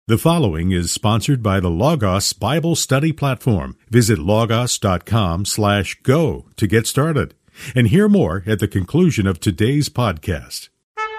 The following is sponsored by the Logos Bible Study Platform. Visit logos.com/go to get started and hear more at the conclusion of today's podcast.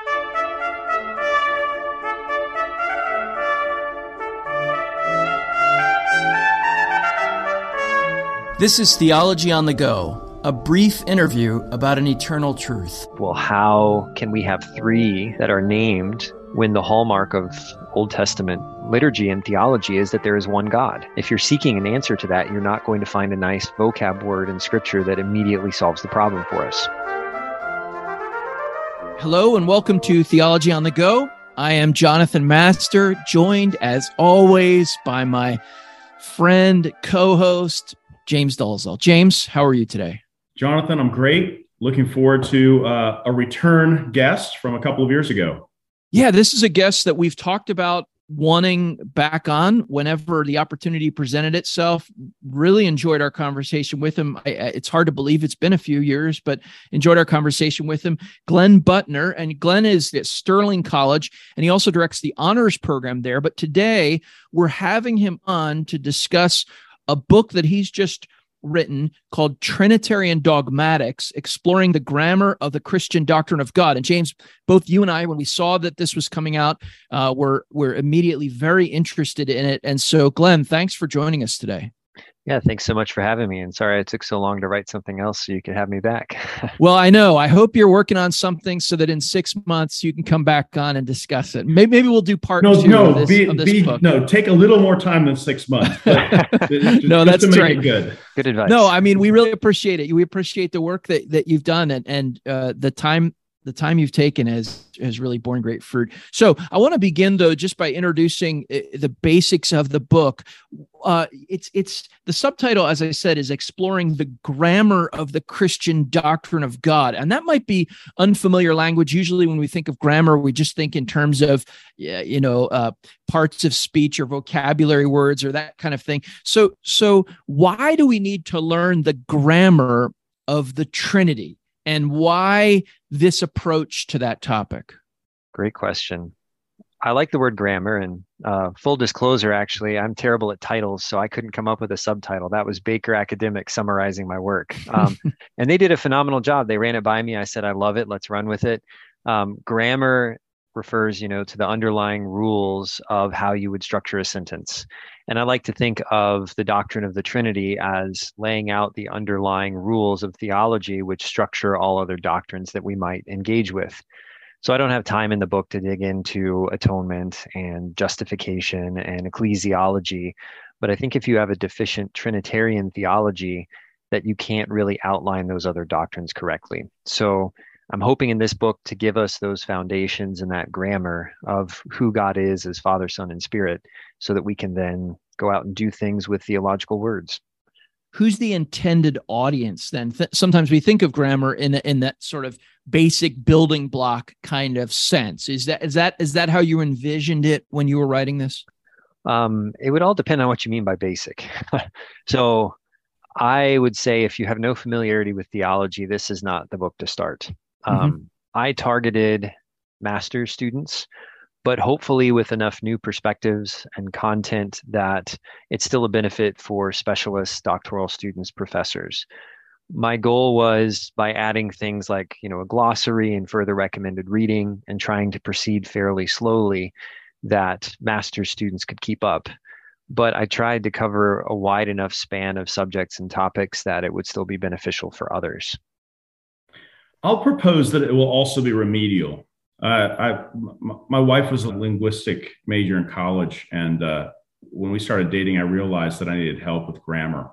This is Theology on the Go, a brief interview about an eternal truth. Well, how can we have three that are named when the hallmark of Old Testament liturgy and theology is that there is one God? If you're seeking an answer to that, you're not going to find a nice vocab word in Scripture that immediately solves the problem for us. Hello and welcome to Theology on the Go. I am Jonathan Master, joined as always by my friend, co-host, James Dalzell. James, how are you today? Jonathan, I'm great. Looking forward to a return guest from a couple of years ago. Yeah, this is a guest that we've talked about wanting back on whenever the opportunity presented itself. Really enjoyed our conversation with him. It's hard to believe it's been a few years, but enjoyed our conversation with him. Glenn Butner, and Glenn is at Sterling College, and he also directs the honors program there. But today we're having him on to discuss a book that he's just written called Trinitarian Dogmatics, Exploring the Grammar of the Christian Doctrine of God. And James, both you and I, when we saw that this was coming out, were immediately very interested in it. And so, Glenn, thanks for joining us today. Yeah, thanks so much for having me. And sorry it took so long to write something else so you could have me back. Well, I know. I hope you're working on something so that in 6 months you can come back on and discuss it. Maybe we'll do part two of this book. No, take a little more time than 6 months. No, that's right. Good advice. No, I mean, we really appreciate it. We appreciate the work that you've done and the time you've taken has really borne great fruit. So I want to begin, though, just by introducing the basics of the book. It's the subtitle, as I said, is Exploring the Grammar of the Christian Doctrine of God. And that might be unfamiliar language. Usually when we think of grammar, we just think in terms of, parts of speech or vocabulary words or that kind of thing. So why do we need to learn the grammar of the Trinity? And why this approach to that topic? Great question. I like the word grammar, and full disclosure, actually, I'm terrible at titles, so I couldn't come up with a subtitle. That was Baker Academic summarizing my work. And they did a phenomenal job. They ran it by me. I said, I love it. Let's run with it. Grammar refers, to the underlying rules of how you would structure a sentence. And I like to think of the doctrine of the Trinity as laying out the underlying rules of theology, which structure all other doctrines that we might engage with. So I don't have time in the book to dig into atonement and justification and ecclesiology, but I think if you have a deficient Trinitarian theology, that you can't really outline those other doctrines correctly. So I'm hoping in this book to give us those foundations and that grammar of who God is as Father, Son, and Spirit, so that we can then go out and do things with theological words. Who's the intended audience then? Sometimes we think of grammar in that sort of basic building block kind of sense. Is that how you envisioned it when you were writing this? It would all depend on what you mean by basic. So I would say if you have no familiarity with theology, this is not the book to start. I targeted master's students, but hopefully with enough new perspectives and content that it's still a benefit for specialists, doctoral students, professors. My goal was, by adding things like, a glossary and further recommended reading and trying to proceed fairly slowly, that master's students could keep up. But I tried to cover a wide enough span of subjects and topics that it would still be beneficial for others. I'll propose that it will also be remedial. My wife was a linguistic major in college, and when we started dating, I realized that I needed help with grammar.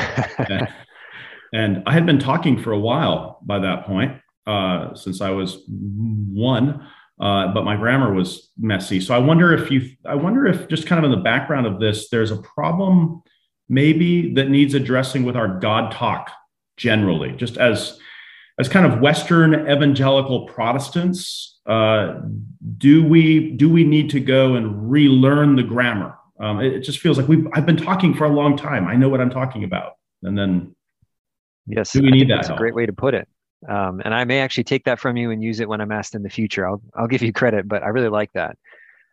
And I had been talking for a while by that point, since I was one, but my grammar was messy. So I wonder if just kind of in the background of this, there's a problem maybe that needs addressing with our God talk generally, just as kind of Western evangelical Protestants. Do we need to go and relearn the grammar? It just feels like I've been talking for a long time. I know what I'm talking about. And then, yes, do we need that? That's a great way to put it. And I may actually take that from you and use it when I'm asked in the future. I'll give you credit, but I really like that.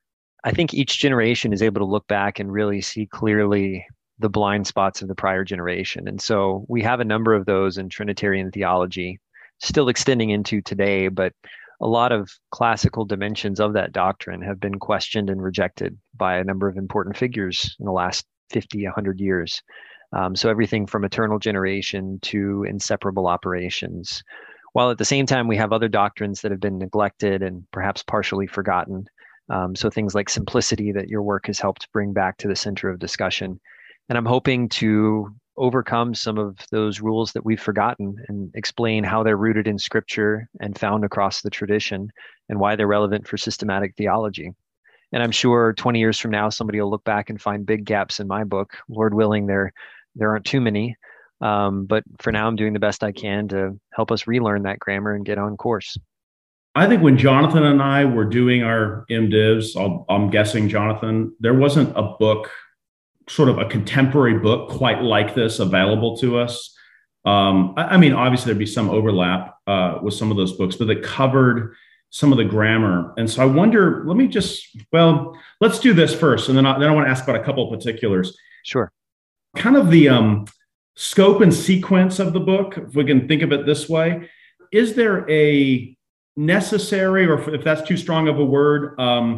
I think each generation is able to look back and really see clearly the blind spots of the prior generation. And so we have a number of those in Trinitarian theology, still extending into today, but a lot of classical dimensions of that doctrine have been questioned and rejected by a number of important figures in the last 50, 100 years. So everything from eternal generation to inseparable operations, while at the same time we have other doctrines that have been neglected and perhaps partially forgotten. So things like simplicity that your work has helped bring back to the center of discussion. And I'm hoping to overcome some of those rules that we've forgotten and explain how they're rooted in scripture and found across the tradition and why they're relevant for systematic theology. And I'm sure 20 years from now, somebody will look back and find big gaps in my book. Lord willing, there aren't too many. But for now, I'm doing the best I can to help us relearn that grammar and get on course. I think when Jonathan and I were doing our MDivs, I'm guessing, Jonathan, there wasn't a book, sort of a contemporary book quite like this available to us. I mean, obviously there'd be some overlap with some of those books, but that covered some of the grammar. And so I wonder, let's do this first. And then I want to ask about a couple of particulars. Sure. Kind of the scope and sequence of the book, if we can think of it this way. Is there a necessary, or if that's too strong of a word,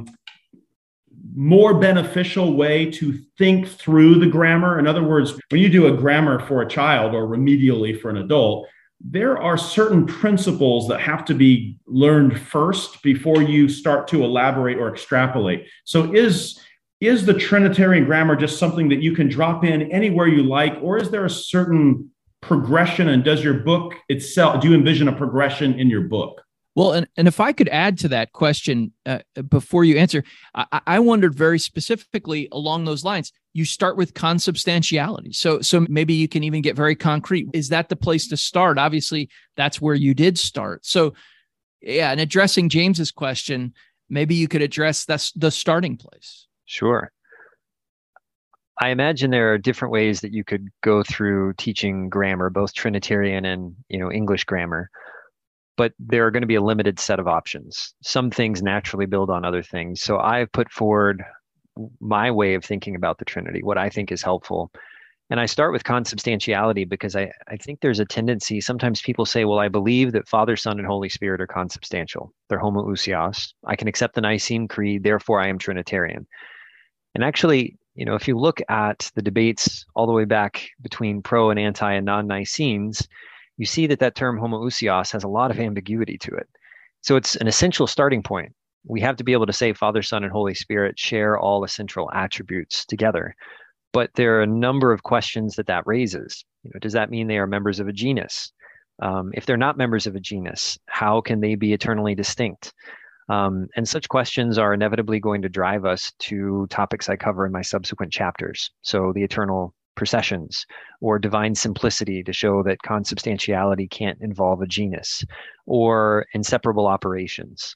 more beneficial way to think through the grammar? In other words, when you do a grammar for a child or remedially for an adult, there are certain principles that have to be learned first before you start to elaborate or extrapolate. So is the Trinitarian grammar just something that you can drop in anywhere you like, or is there a certain progression? And does your book itself, do you envision a progression in your book? Well, and if I could add to that question before you answer, I wondered very specifically along those lines. You start with consubstantiality. So maybe you can even get very concrete. Is that the place to start? Obviously, that's where you did start. So yeah, and addressing James's question, maybe you could address that's the starting place. Sure. I imagine there are different ways that you could go through teaching grammar, both Trinitarian and English grammar. But there are going to be a limited set of options. Some things naturally build on other things. So I've put forward my way of thinking about the Trinity, what I think is helpful. And I start with consubstantiality because I think there's a tendency, sometimes people say, well, I believe that Father, Son, and Holy Spirit are consubstantial. They're homoousios. I can accept the Nicene Creed, therefore I am Trinitarian. And actually, if you look at the debates all the way back between pro and anti and non-Nicenes, you see that term homoousios has a lot of ambiguity to it. So it's an essential starting point. We have to be able to say Father, Son, and Holy Spirit share all essential attributes together. But there are a number of questions that raises. Does that mean they are members of a genus? If they're not members of a genus, how can they be eternally distinct? And such questions are inevitably going to drive us to topics I cover in my subsequent chapters. So the eternal processions, or divine simplicity to show that consubstantiality can't involve a genus, or inseparable operations.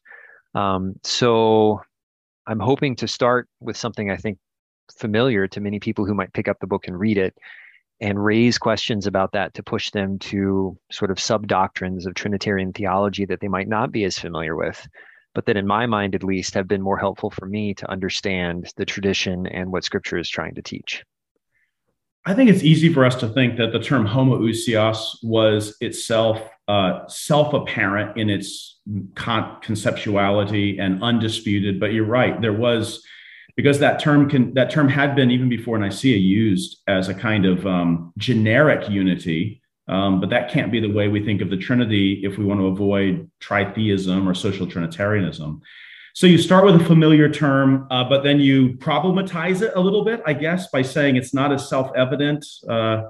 So I'm hoping to start with something I think familiar to many people who might pick up the book and read it, and raise questions about that to push them to sort of sub-doctrines of Trinitarian theology that they might not be as familiar with, but that in my mind at least have been more helpful for me to understand the tradition and what Scripture is trying to teach. I think it's easy for us to think that the term homoousios was itself self-apparent in its conceptuality and undisputed. But you're right, there was, because that term had been, even before Nicaea, used as a kind of generic unity. But that can't be the way we think of the Trinity if we want to avoid tritheism or social Trinitarianism. So you start with a familiar term, but then you problematize it a little bit, I guess, by saying it's not as self-evident. All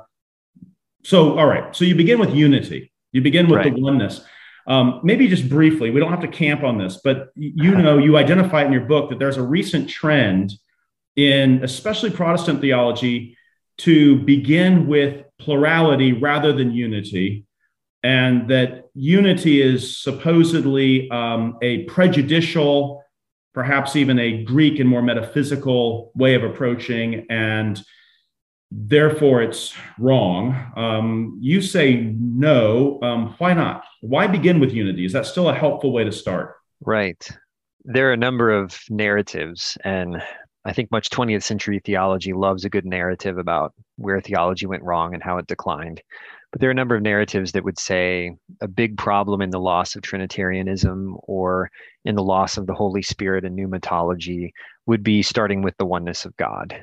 right. So you begin with unity. You begin with the oneness. Maybe just briefly, we don't have to camp on this, but you identify in your book that there's a recent trend in especially Protestant theology to begin with plurality rather than unity, and that unity is supposedly a prejudicial, perhaps even a Greek and more metaphysical way of approaching, and therefore it's wrong. You say no. Why not? Why begin with unity? Is that still a helpful way to start? Right. There are a number of narratives, and I think much 20th century theology loves a good narrative about where theology went wrong and how it declined. But there are a number of narratives that would say a big problem in the loss of Trinitarianism or in the loss of the Holy Spirit and pneumatology would be starting with the oneness of God.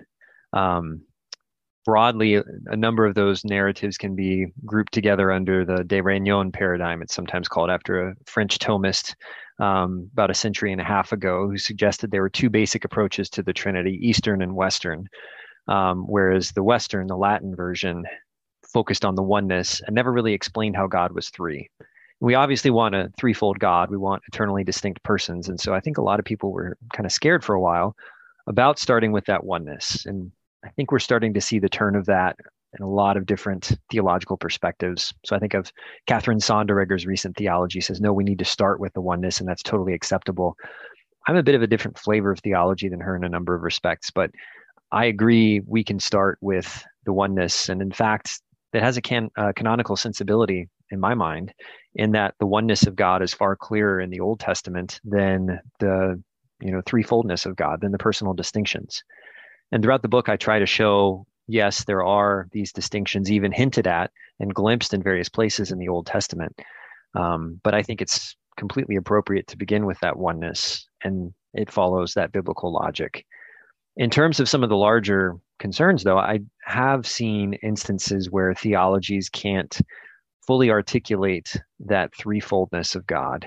Broadly, a number of those narratives can be grouped together under the De Réunion paradigm. It's sometimes called after a French Thomist about a century and a half ago, who suggested there were two basic approaches to the Trinity, Eastern and Western, whereas the Western, the Latin version, focused on the oneness and never really explained how God was three. We obviously want a threefold God. We want eternally distinct persons. And so I think a lot of people were kind of scared for a while about starting with that oneness. And I think we're starting to see the turn of that in a lot of different theological perspectives. So I think of Catherine Sonderegger's recent theology says, no, we need to start with the oneness, and that's totally acceptable. I'm a bit of a different flavor of theology than her in a number of respects, but I agree we can start with the oneness. And in fact, that has a canonical sensibility in my mind, in that the oneness of God is far clearer in the Old Testament than the threefoldness of God, than the personal distinctions. And throughout the book, I try to show, yes, there are these distinctions even hinted at and glimpsed in various places in the Old Testament. But I think it's completely appropriate to begin with that oneness, and it follows that biblical logic. In terms of some of the larger concerns, though, I have seen instances where theologies can't fully articulate that threefoldness of God.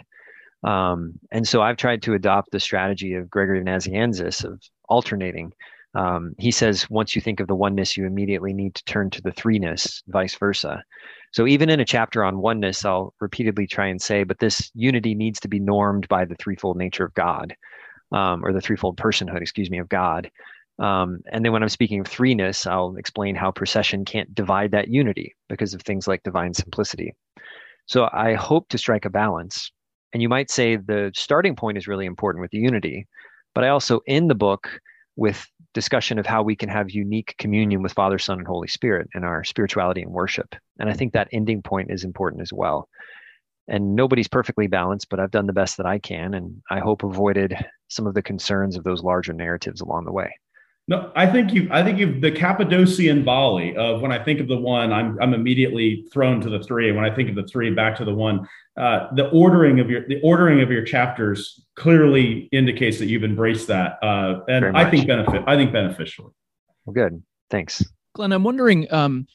And so I've tried to adopt the strategy of Gregory of Nazianzus of alternating. He says, once you think of the oneness, you immediately need to turn to the threeness, vice versa. So even in a chapter on oneness, I'll repeatedly try and say, but this unity needs to be normed by the threefold nature of God, or the threefold personhood, of God. And then when I'm speaking of threeness, I'll explain how procession can't divide that unity because of things like divine simplicity. So I hope to strike a balance. And you might say the starting point is really important with the unity, but I also end the book with discussion of how we can have unique communion with Father, Son, and Holy Spirit in our spirituality and worship. And I think that ending point is important as well. And nobody's perfectly balanced, but I've done the best that I can, and I hope avoided some of the concerns of those larger narratives along the way. No, I think you've the Cappadocian volley of, when I think of the one, I'm immediately thrown to the three. And when I think of the three, back to the one. The ordering of your chapters clearly indicates that you've embraced that, and I think beneficially. Well, good, thanks, Glenn. I'm wondering,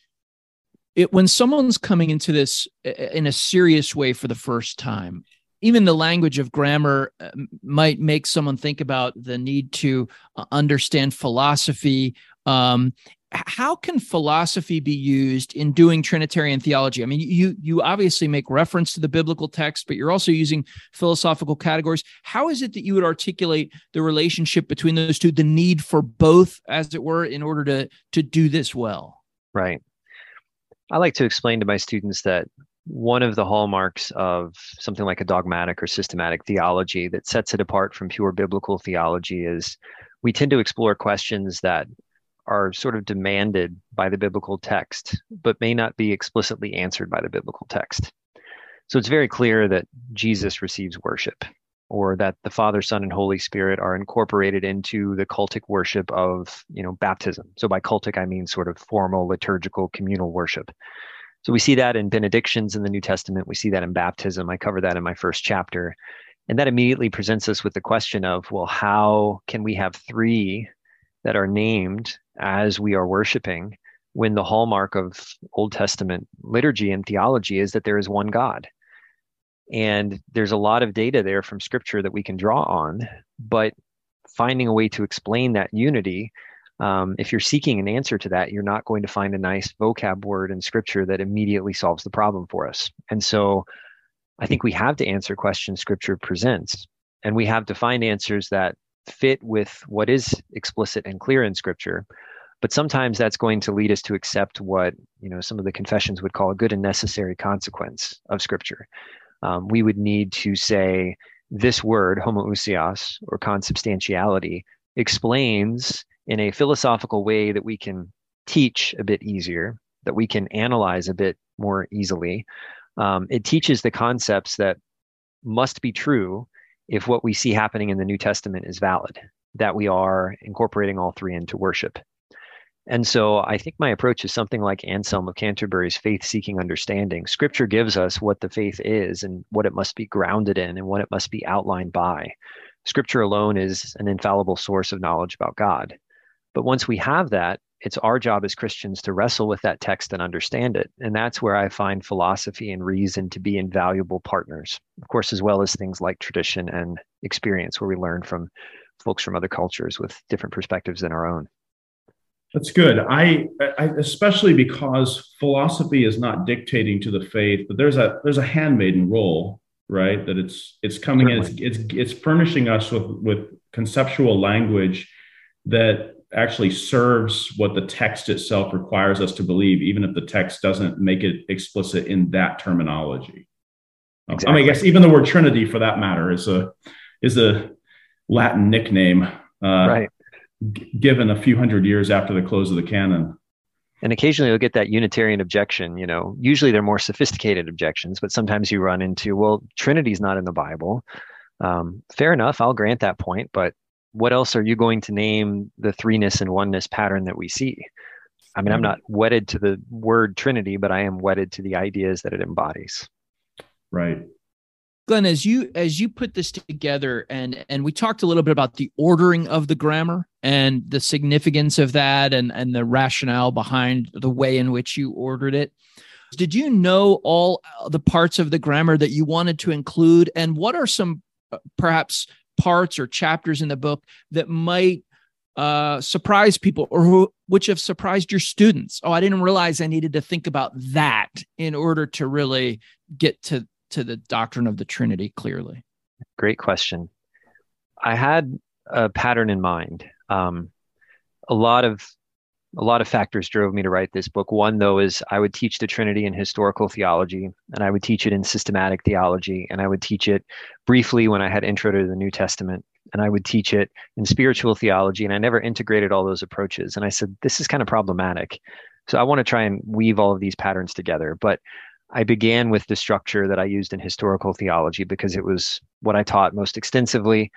when someone's coming into this in a serious way for the first time, even the language of grammar might make someone think about the need to understand philosophy. How can philosophy be used in doing Trinitarian theology? I mean, you obviously make reference to the biblical text, but you're also using philosophical categories. How is it that you would articulate the relationship between those two, the need for both, as it were, in order to do this well? Right. I like to explain to my students that one of the hallmarks of something like a dogmatic or systematic theology that sets it apart from pure biblical theology is we tend to explore questions that are sort of demanded by the biblical text, but may not be explicitly answered by the biblical text. So it's very clear that Jesus receives worship, or that the Father, Son, and Holy Spirit are incorporated into the cultic worship of, baptism. So by cultic, I mean sort of formal, liturgical, communal worship. So we see that in benedictions in the New Testament. We see that in baptism. I cover that in my first chapter. And that immediately presents us with the question of, well, how can we have three that are named as we are worshiping when the hallmark of Old Testament liturgy and theology is that there is one God? And there's a lot of data there from Scripture that we can draw on, but finding a way to explain that unity, if you're seeking an answer to that, you're not going to find a nice vocab word in Scripture that immediately solves the problem for us. And so I think we have to answer questions Scripture presents, and we have to find answers that fit with what is explicit and clear in Scripture. But sometimes that's going to lead us to accept what, some of the confessions would call a good and necessary consequence of Scripture. We would need to say this word, homoousios, or consubstantiality, explains in a philosophical way that we can teach a bit easier, that we can analyze a bit more easily. It teaches the concepts that must be true if what we see happening in the New Testament is valid, that we are incorporating all three into worship. And so I think my approach is something like Anselm of Canterbury's faith-seeking understanding. Scripture gives us what the faith is and what it must be grounded in and what it must be outlined by. Scripture alone is an infallible source of knowledge about God. But once we have that, it's our job as Christians to wrestle with that text and understand it. And that's where I find philosophy and reason to be invaluable partners, of course, as well as things like tradition and experience, where we learn from folks from other cultures with different perspectives than our own. That's good. I especially because philosophy is not dictating to the faith, but there's a handmaiden role, right? That it's coming in, it's furnishing us with conceptual language that actually serves what the text itself requires us to believe, even if the text doesn't make it explicit in that terminology. Exactly. I mean, I guess even the word Trinity, for that matter, is a Latin nickname, right? Given a few hundred years after the close of the canon. And occasionally you'll get that Unitarian objection. Usually they're more sophisticated objections, but sometimes you run into, well, Trinity's not in the Bible. Fair enough, I'll grant that point, but what else are you going to name the threeness and oneness pattern that we see? I mean, I'm not wedded to the word Trinity, but I am wedded to the ideas that it embodies. Right. Glenn, as you put this together, and we talked a little bit about the ordering of the grammar and the significance of that, and the rationale behind the way in which you ordered it. Did you know all the parts of the grammar that you wanted to include? And what are some perhaps parts or chapters in the book that might surprise people, or which have surprised your students? Oh, I didn't realize I needed to think about that in order to really get to the doctrine of the Trinity clearly. Great question. I had a pattern in mind. A lot of factors drove me to write this book. One, though, is I would teach the Trinity in historical theology, and I would teach it in systematic theology, and I would teach it briefly when I had intro to the New Testament, and I would teach it in spiritual theology, and I never integrated all those approaches. And I said, this is kind of problematic. So I want to try and weave all of these patterns together. But I began with the structure that I used in historical theology because it was what I taught most extensively.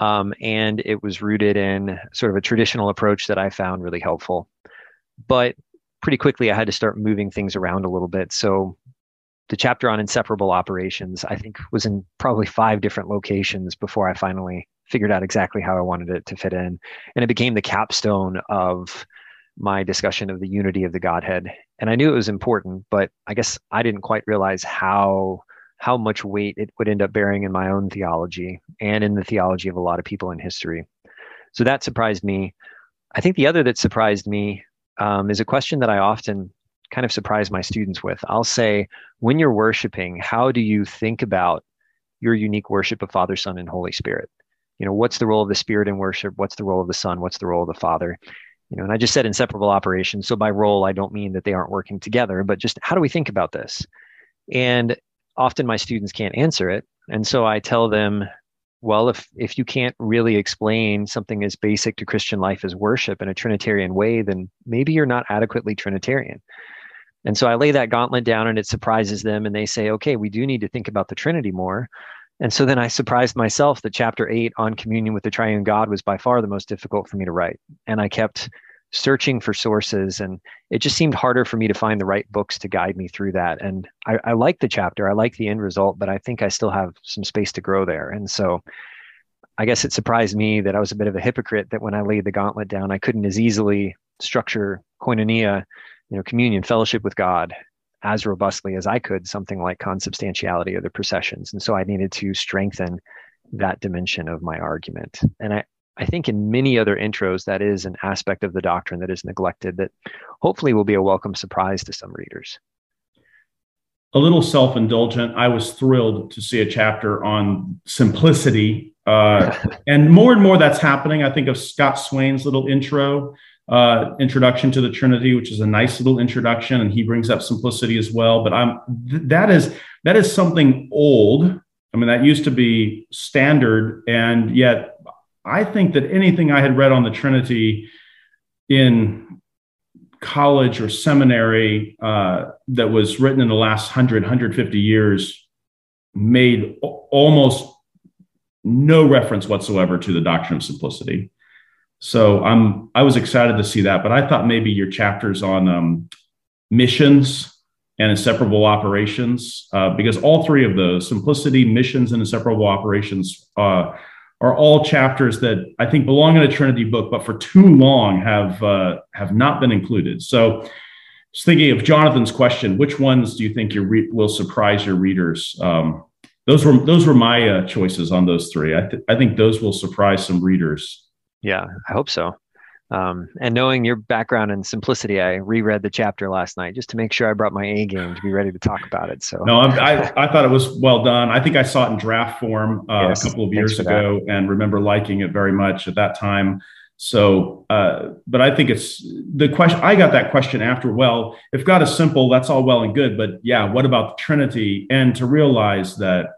And it was rooted in sort of a traditional approach that I found really helpful. But pretty quickly, I had to start moving things around a little bit. So the chapter on inseparable operations, I think, was in probably 5 different locations before I finally figured out exactly how I wanted it to fit in. And it became the capstone of my discussion of the unity of the Godhead. And I knew it was important, but I guess I didn't quite realize how much weight it would end up bearing in my own theology and in the theology of a lot of people in history. So that surprised me. I think the other that surprised me is a question that I often kind of surprise my students with. I'll say, when you're worshiping, how do you think about your unique worship of Father, Son, and Holy Spirit? What's the role of the Spirit in worship? What's the role of the Son? What's the role of the Father? And I just said inseparable operations. So by role, I don't mean that they aren't working together, but just how do we think about this? And often my students can't answer it. And so I tell them, well, if you can't really explain something as basic to Christian life as worship in a Trinitarian way, then maybe you're not adequately Trinitarian. And so I lay that gauntlet down, and it surprises them. And they say, okay, we do need to think about the Trinity more. And so then I surprised myself that chapter 8 on communion with the triune God was by far the most difficult for me to write. And I kept searching for sources, and it just seemed harder for me to find the right books to guide me through that. And I like the chapter, I like the end result, but I think I still have some space to grow there. And so I guess it surprised me that I was a bit of a hypocrite, that when I laid the gauntlet down, I couldn't as easily structure koinonia, communion, fellowship with God, as robustly as I could something like consubstantiality or the processions. And so I needed to strengthen that dimension of my argument. And I think in many other intros, that is an aspect of the doctrine that is neglected that hopefully will be a welcome surprise to some readers. A little self-indulgent, I was thrilled to see a chapter on simplicity. And more that's happening. I think of Scott Swain's little introduction to the Trinity, which is a nice little introduction, and he brings up simplicity as well. But that is something old. I mean, that used to be standard, and yet I think that anything I had read on the Trinity in college or seminary that was written in the last 150 years made almost no reference whatsoever to the doctrine of simplicity. So I was excited to see that, but I thought maybe your chapters on missions and inseparable operations, because all three of those, simplicity, missions, and inseparable operations, are all chapters that I think belong in a Trinity book, but for too long have not been included. So I was thinking of Jonathan's question: which ones do you think will surprise your readers? Those were my choices on those three. I think those will surprise some readers. Yeah, I hope so. And knowing your background in simplicity, I reread the chapter last night just to make sure I brought my A game to be ready to talk about it. So no, I thought it was well done. I think I saw it in draft form a couple of years ago and remember liking it very much at that time. So, but I think it's the question. I got that question after. Well, if God is simple, that's all well and good. But yeah, what about the Trinity? And to realize that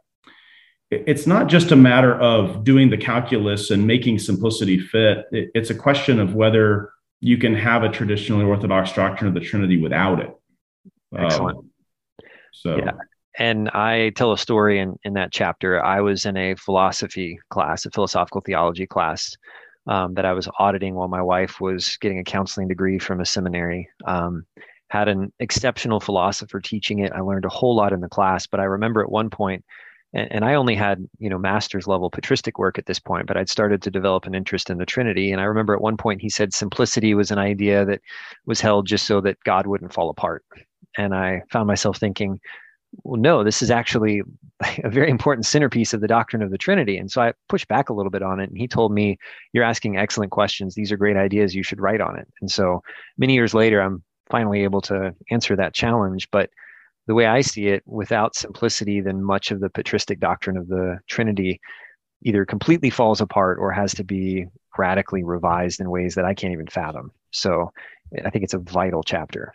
it's not just a matter of doing the calculus and making simplicity fit. It's a question of whether you can have a traditionally Orthodox doctrine of the Trinity without it. Excellent. Yeah. And I tell a story in that chapter. I was in a philosophy class, a philosophical theology class, that I was auditing while my wife was getting a counseling degree from a seminary. Had an exceptional philosopher teaching it. I learned a whole lot in the class, but I remember at one point, and I only had, master's level patristic work at this point, but I'd started to develop an interest in the Trinity. And I remember at one point he said simplicity was an idea that was held just so that God wouldn't fall apart. And I found myself thinking, well, no, this is actually a very important centerpiece of the doctrine of the Trinity. And so I pushed back a little bit on it. And he told me, you're asking excellent questions. These are great ideas. You should write on it. And so many years later, I'm finally able to answer that challenge. But the way I see it, without simplicity, then much of the patristic doctrine of the Trinity either completely falls apart or has to be radically revised in ways that I can't even fathom. So I think it's a vital chapter.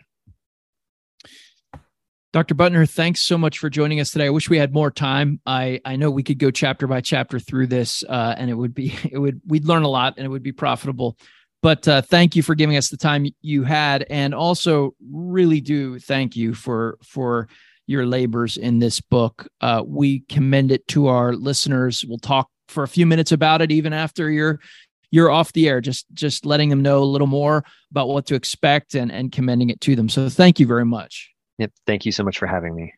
Dr. Buettner, thanks so much for joining us today. I wish we had more time. I know we could go chapter by chapter through this, and we'd learn a lot and it would be profitable. But thank you for giving us the time you had, and also really do thank you for your labors in this book. We commend it to our listeners. We'll talk for a few minutes about it even after you're off the air, just letting them know a little more about what to expect and commending it to them. So thank you very much. Yep. Thank you so much for having me.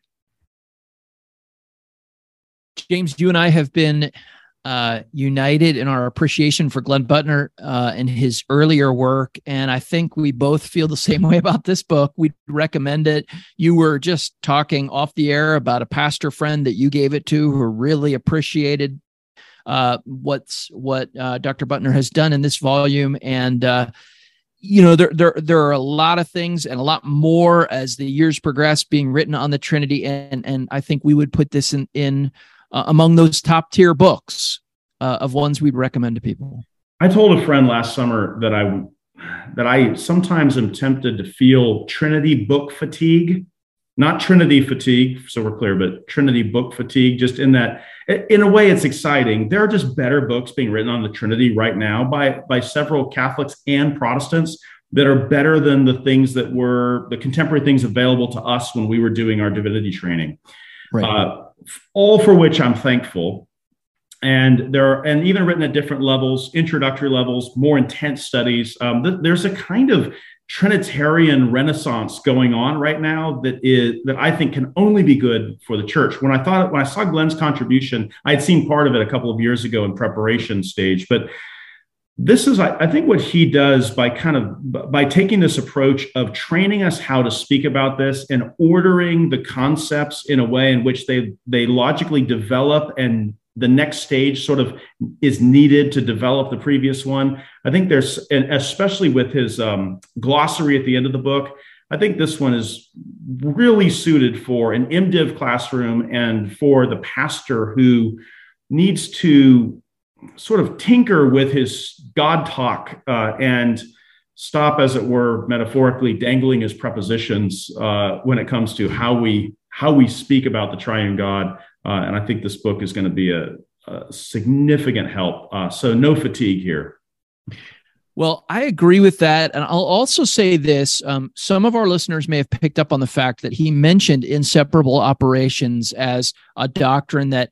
James, you and I have been united in our appreciation for Glenn Buettner and his earlier work. And I think we both feel the same way about this book. We'd recommend it. You were just talking off the air about a pastor friend that you gave it to who really appreciated what Dr. Buettner has done in this volume. And there are a lot of things and a lot more as the years progress being written on the Trinity. And I think we would put this in among those top tier books of ones we'd recommend to people. I told a friend last summer that I sometimes am tempted to feel Trinity book fatigue, not Trinity fatigue, so we're clear, but Trinity book fatigue, just in that, in a way, it's exciting. There are just better books being written on the Trinity right now by several Catholics and Protestants that are better than the things that were the contemporary things available to us when we were doing our divinity training. Right. All for which I'm thankful. And even written at different levels, introductory levels, more intense studies. There's a kind of Trinitarian renaissance going on right now that I think can only be good for the church. When I saw Glenn's contribution, I had seen part of it a couple of years ago in preparation stage, but this is, I think, what he does by taking this approach of training us how to speak about this and ordering the concepts in a way in which they logically develop, and the next stage sort of is needed to develop the previous one. I think and especially with his glossary at the end of the book, I think this one is really suited for an MDiv classroom and for the pastor who needs to sort of tinker with his God talk and stop, as it were, metaphorically dangling his prepositions when it comes to how we speak about the triune God. And I think this book is going to be a significant help. So no fatigue here. Well, I agree with that. And I'll also say this. Some of our listeners may have picked up on the fact that he mentioned inseparable operations as a doctrine that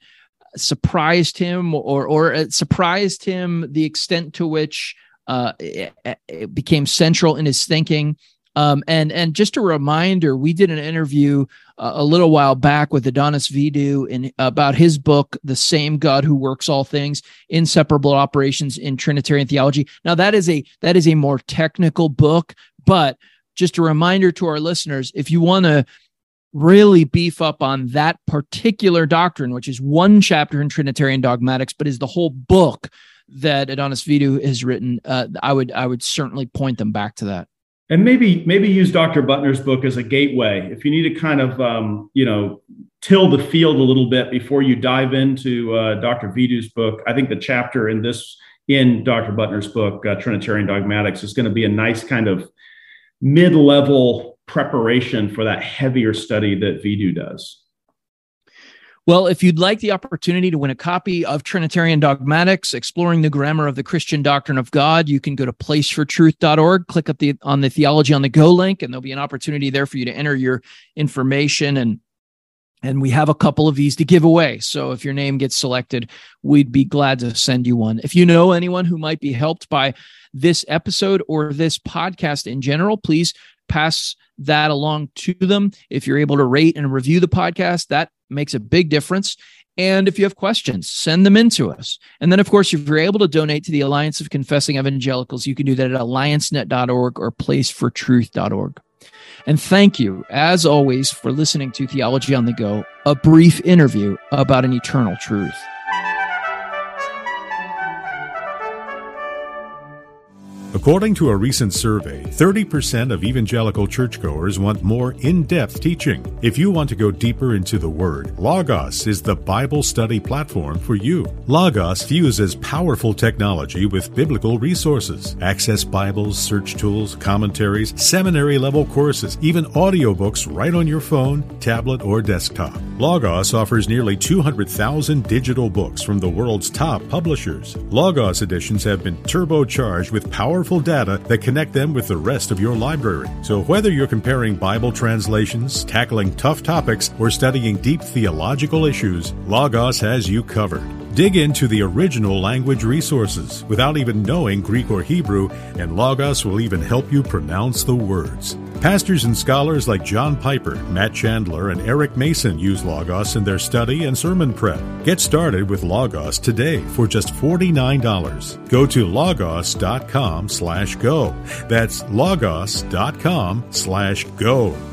surprised him, or it surprised him the extent to which it became central in his thinking. And just a reminder, we did an interview a little while back with Adonis Vidu about his book, The Same God Who Works All Things, Inseparable Operations in Trinitarian Theology. Now, that is a more technical book, but just a reminder to our listeners, if you want to really beef up on that particular doctrine, which is one chapter in Trinitarian dogmatics, but is the whole book that Adonis Vidu has written, I would certainly point them back to that. And maybe use Dr. Butner's book as a gateway. If you need to kind of, till the field a little bit before you dive into Dr. Vidu's book, I think the chapter in Dr. Butner's book, Trinitarian Dogmatics, is going to be a nice kind of mid-level preparation for that heavier study that Vidu does. Well, if you'd like the opportunity to win a copy of Trinitarian Dogmatics, Exploring the Grammar of the Christian Doctrine of God, you can go to placefortruth.org, click on the Theology on the Go link, and there'll be an opportunity there for you to enter your information. And we have a couple of these to give away. So if your name gets selected, we'd be glad to send you one. If you know anyone who might be helped by this episode or this podcast in general, please pass that along to them. If you're able to rate and review the podcast, that makes a big difference. And if you have questions, send them in to us. And then, of course, if you're able to donate to the Alliance of Confessing Evangelicals, you can do that at alliancenet.org or placefortruth.org. And thank you, as always, for listening to Theology on the Go, a brief interview about an eternal truth. According to a recent survey, 30% of evangelical churchgoers want more in-depth teaching. If you want to go deeper into the Word, Logos is the Bible study platform for you. Logos fuses powerful technology with biblical resources. Access Bibles, search tools, commentaries, seminary-level courses, even audiobooks right on your phone, tablet, or desktop. Logos offers nearly 200,000 digital books from the world's top publishers. Logos editions have been turbocharged with powerful data that connect them with the rest of your library. So whether you're comparing Bible translations, tackling tough topics, or studying deep theological issues, Logos has you covered. Dig into the original language resources without even knowing Greek or Hebrew, and Logos will even help you pronounce the words. Pastors and scholars like John Piper, Matt Chandler, and Eric Mason use Logos in their study and sermon prep. Get started with Logos today for just $49. Go to logos.com/go. That's logos.com/go.